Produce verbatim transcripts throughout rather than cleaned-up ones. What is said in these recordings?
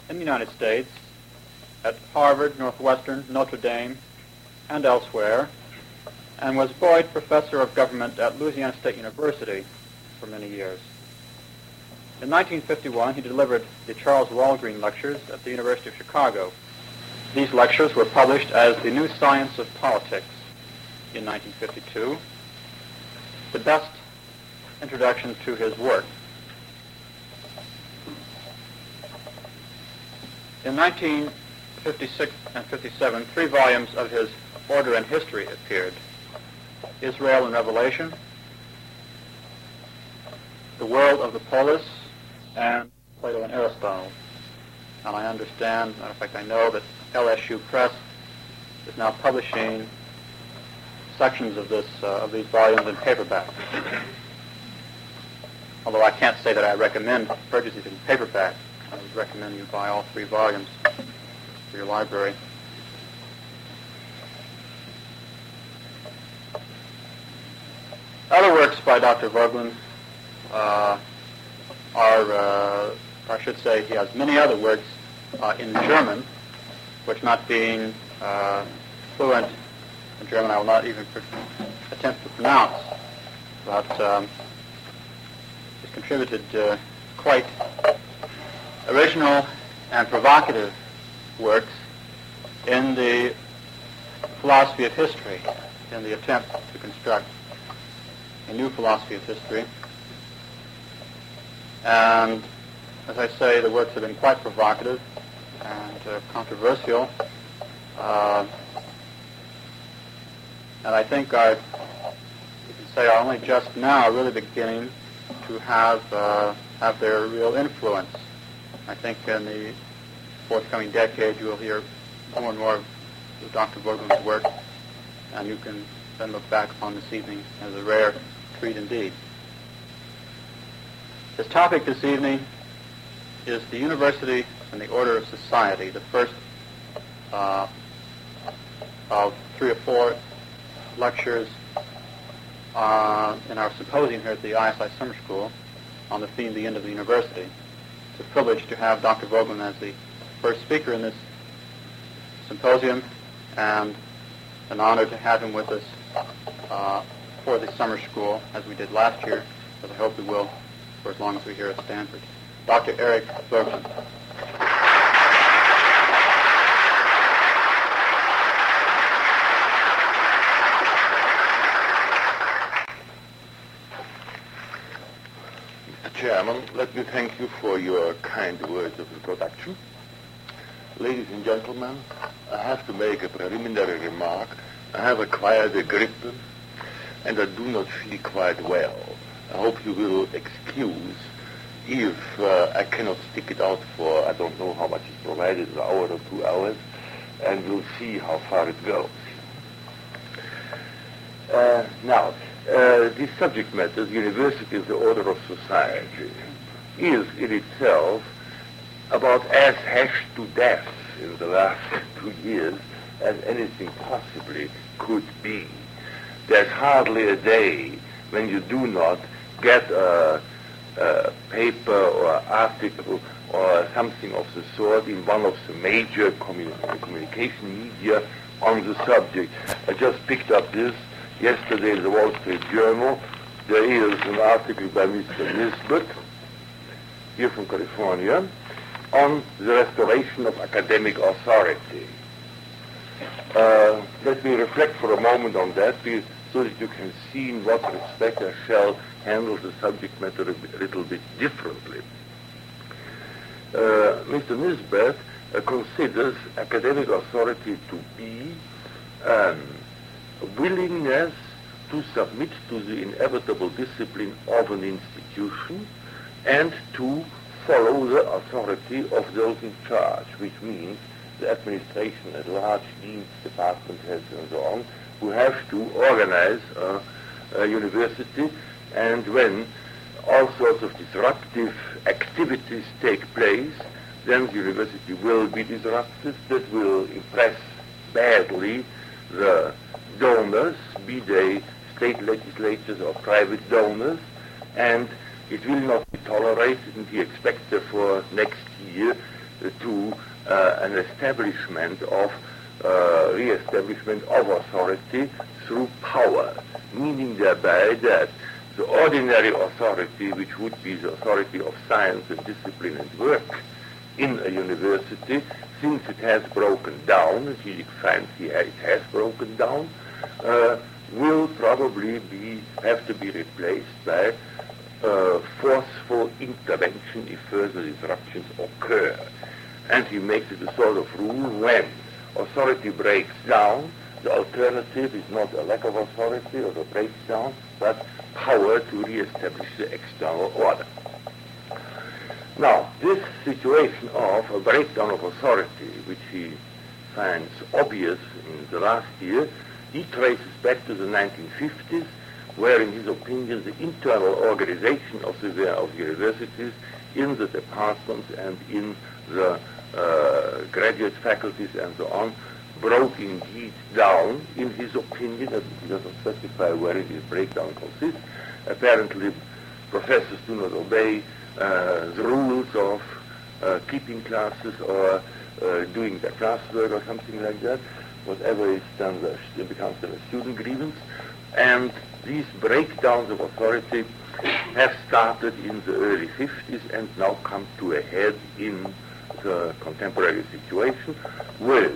in the United States, at Harvard, Northwestern, Notre Dame, and elsewhere, and was Boyd Professor of Government at Louisiana State University for many years. In nineteen fifty-one, he delivered the Charles Walgreen Lectures at the University of Chicago. These lectures were published as The New Science of Politics in nineteen fifty-two, the best introduction to his work. In nineteen fifty-six and fifty-seven, three volumes of his Order and History appeared: Israel and Revelation, The World of the Polis, and Plato and Aristotle. And I understand, matter of fact, I know that L S U Press is now publishing sections of this uh, of these volumes in paperback. Although I can't say that I recommend purchasing it in paperback, I would recommend you buy all three volumes for your library. Other works by Doctor Voegelin uh, are, uh, I should say, he has many other works uh, in German, which, not being uh, fluent in German, I will not even pr- attempt to pronounce, but um, he's contributed uh, quite original and provocative works in the philosophy of history, in the attempt to construct a new philosophy of history. And as I say, the works have been quite provocative and uh, controversial. Uh, and I think are, you can say, are only just now really beginning to have uh, have their real influence. I think in the forthcoming decade you will hear more and more of Doctor Voegelin's work, and you can then look back upon this evening as a rare treat indeed. His topic this evening is the University and the Order of Society, the first uh, of three or four lectures uh, in our symposium here at the I S I Summer School on the theme, The End of the University. It's a privilege to have Doctor Voegelin as the first speaker in this symposium, and an honor to have him with us uh, for the summer school, as we did last year, as I hope we will for as long as we're here at Stanford. Doctor Eric Voegelin. Mister Chairman, let me thank you for your kind words of introduction. Ladies and gentlemen, I have to make a preliminary remark. I have acquired a grip, and I do not feel quite well. I hope you will excuse if uh, I cannot stick it out for, I don't know how much is provided, an hour or two hours, and we'll see how far it goes. Uh, now, uh, this subject matter, the University of the Order of Society, is in itself about as hashed to death in the last two years as anything possibly could be. There's hardly a day when you do not get a, a paper or article or something of the sort in one of the major communi- communication media on the subject. I just picked up this yesterday in the Wall Street Journal. There is an article by Mister Nisbet, here from California, on the restoration of academic authority. Uh, let me reflect for a moment on that, so that you can see in what respect I shall handle the subject matter a little bit differently. Uh, Mister Nisbet uh, considers academic authority to be a willingness to submit to the inevitable discipline of an institution and to follow the authority of those in charge, which means the administration at large, deans, department heads, and so on, who have to organize uh, a university, and when all sorts of disruptive activities take place, then the university will be disrupted. That will impress badly the donors, be they state legislatures or private donors, and it will not be tolerated, and he expects therefore next year to uh, an establishment of uh, re-establishment of authority through power, meaning thereby that the ordinary authority, which would be the authority of science and discipline and work in a university, since it has broken down, as he finds here it has broken down, uh, will probably be have to be replaced by uh, forceful intervention if further disruptions occur. And he makes it a sort of rule: when authority breaks down, the alternative is not a lack of authority or a breakdown, but power to re-establish the external order. Now, this situation of a breakdown of authority, which he finds obvious in the last year, he traces back to the nineteen fifties, where, in his opinion, the internal organization of the of universities in the departments and in the uh, graduate faculties and so on broke indeed down, in his opinion, and he doesn't specify where this breakdown consists. Apparently, professors do not obey uh, the rules of uh, keeping classes or uh, doing their classwork or something like that. Whatever is done, it becomes a student grievance. And these breakdowns of authority have started in the early fifties and now come to a head in the contemporary situation, with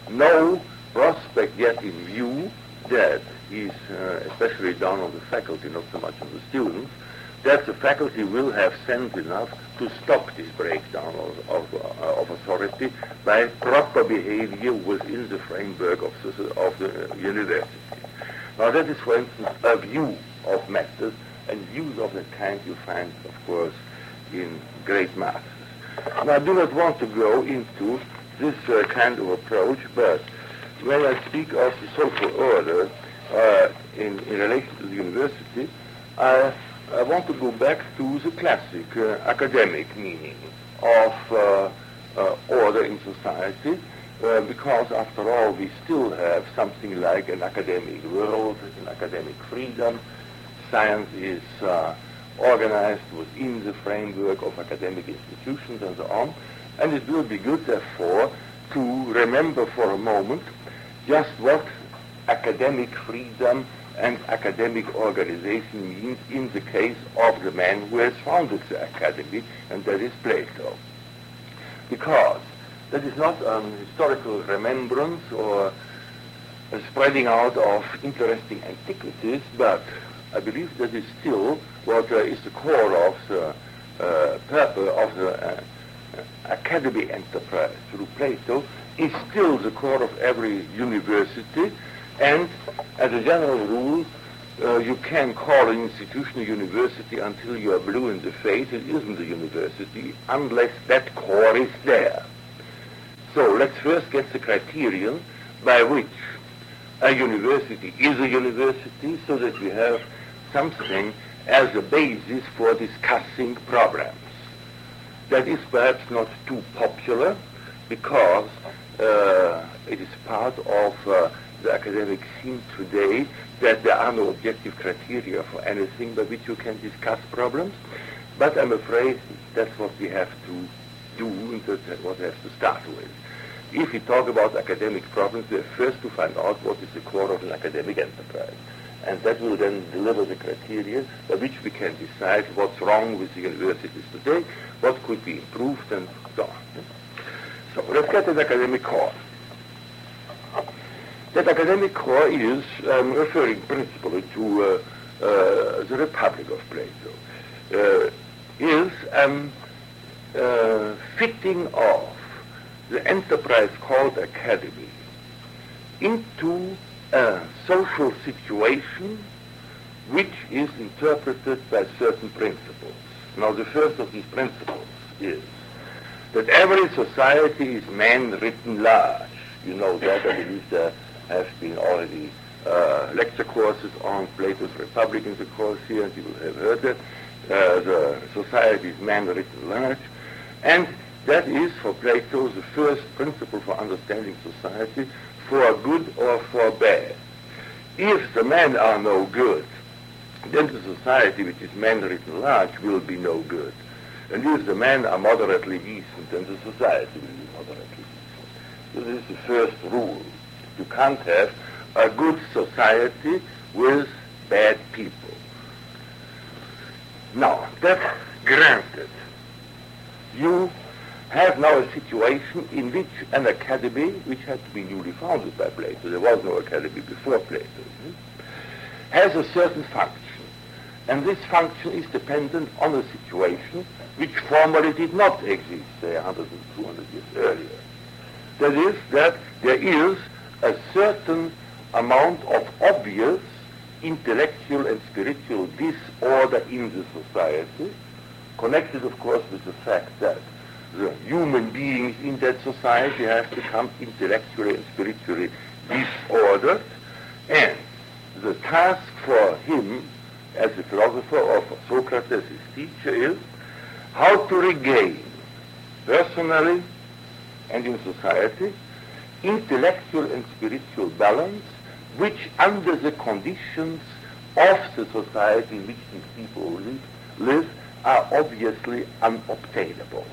no prospect yet in view that is, uh, especially down on the faculty, not so much on the students, that the faculty will have sense enough to stop this breakdown of, of, uh, of authority by proper behavior within the framework of the, of the university. Now that is, for instance, a view of matters, and views of that kind you find, of course, in great masses. Now I do not want to go into this uh, kind of approach, but when I speak of the social order uh, in, in relation to the university, I, I want to go back to the classic uh, academic meaning of uh, uh, order in society, uh, because after all we still have something like an academic world, an academic freedom. Science is uh, organized within the framework of academic institutions and so on. And it will be good, therefore, to remember for a moment just what academic freedom and academic organization means in the case of the man who has founded the academy, and that is Plato. Because that is not an historical remembrance or a spreading out of interesting antiquities, but I believe that is still what uh, is the core of the uh, purpose of the uh, academy enterprise through Plato, is still the core of every university, and as a general rule, uh, you can call an institution a university until you are blue in the face. It isn't a university unless that core is there. So let's first get the criterion by which a university is a university, so that we have something as a basis for discussing problems. That is perhaps not too popular, because uh, it is part of uh, the academic scene today that there are no objective criteria for anything by which you can discuss problems. But I'm afraid that's what we have to do, and that's what we have to start with. If we talk about academic problems, we have first to find out what is the core of an academic enterprise. And that will then deliver the criteria by which we can decide what's wrong with the universities today, what could be improved, and so on. So let's get an academic core. That academic core is um, referring principally to uh, uh, the Republic of Plato, uh, is um, uh, fitting of the enterprise called academy into a social situation which is interpreted by certain principles. Now, the first of these principles is that every society is man written large. You know that. I believe there have been already uh, lecture courses on Plato's Republic in the course here, and you will have heard that. Uh, the society is man written large. And that is, for Plato, the first principle for understanding society, for good or for bad. If the men are no good, then the society which is man written large will be no good. And if the men are moderately decent, then the society will be moderately decent. So this is the first rule. You can't have a good society with bad people. Now, that granted, you have now a situation in which an academy, which had to be newly founded by Plato, there was no academy before Plato, has a certain function. And this function is dependent on a situation which formerly did not exist, say, one hundred and two hundred years earlier. That is, that there is a certain amount of obvious intellectual and spiritual disorder in the society, connected, of course, with the fact that the human beings in that society have become intellectually and spiritually disordered, and the task for him as a philosopher, or for Socrates, his teacher, is how to regain, personally and in society, intellectual and spiritual balance, which under the conditions of the society in which these people live, live are obviously unobtainable.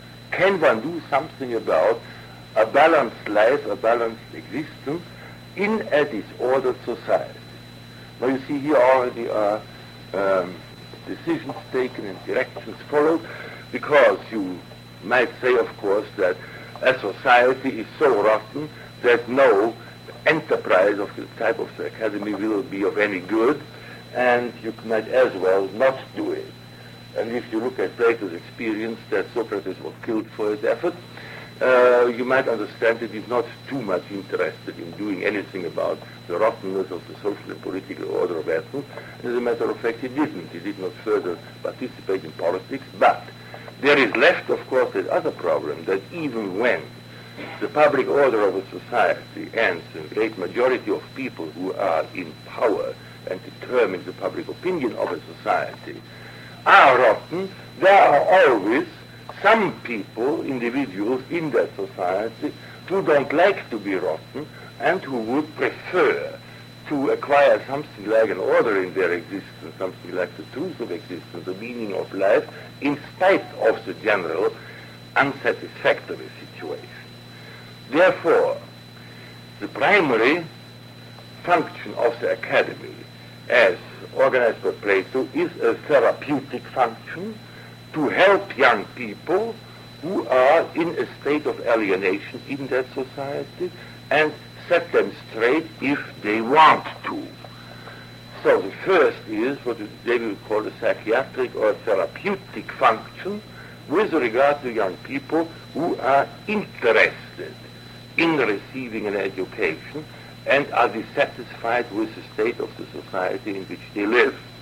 Can one do something about a balanced life, a balanced existence in a disordered society? Now you see here already are um, decisions taken and directions followed, because you might say, of course, that a society is so rotten that no enterprise of the type of the academy will be of any good, and you might as well not do it. And if you look at Plato's experience that Socrates was killed for his efforts, uh, you might understand that he's not too much interested in doing anything about the rottenness of the social and political order of Athens. As a matter of fact, he didn't. He did not further participate in politics. But there is left, of course, that other problem, that even when the public order of a society and the great majority of people who are in power and determine the public opinion of a society are rotten, there are always some people, individuals in that society, who don't like to be rotten and who would prefer to acquire something like an order in their existence, something like the truth of existence, the meaning of life, in spite of the general unsatisfactory situation. Therefore, the primary function of the academy, as organized by Plato, is a therapeutic function to help young people who are in a state of alienation in that society and set them straight if they want to. So the first is what they will call a psychiatric or therapeutic function with regard to young people who are interested in receiving an education and are dissatisfied with the state of the society in which they live.